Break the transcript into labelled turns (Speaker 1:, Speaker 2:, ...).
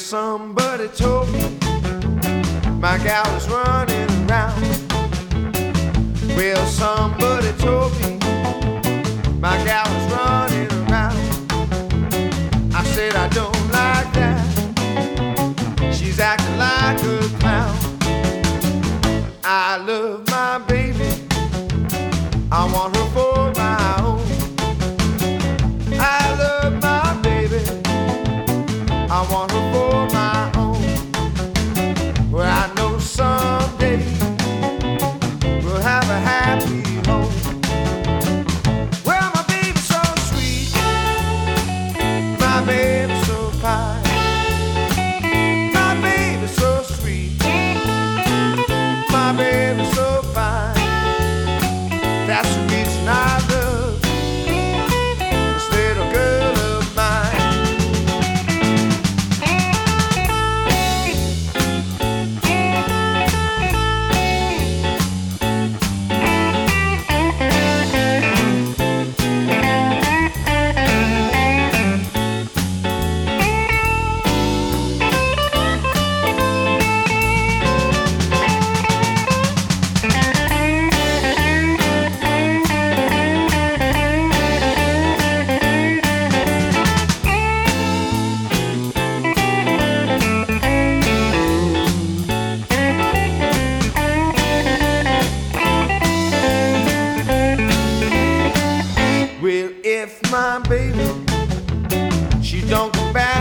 Speaker 1: somebody told me my gal is running around. Well, somebody told me my gal is running around. I said I don't like that. She's acting like a clown. I love my baby, I want her for my own. I love my baby, I want her for my own. Well, I know someday we'll have a happy home. Well, my baby's so sweet, my baby's so fine, my baby's so sweet, my baby's so fine. That's the reason I love this little girl of mine. Well, if my baby, she don't come back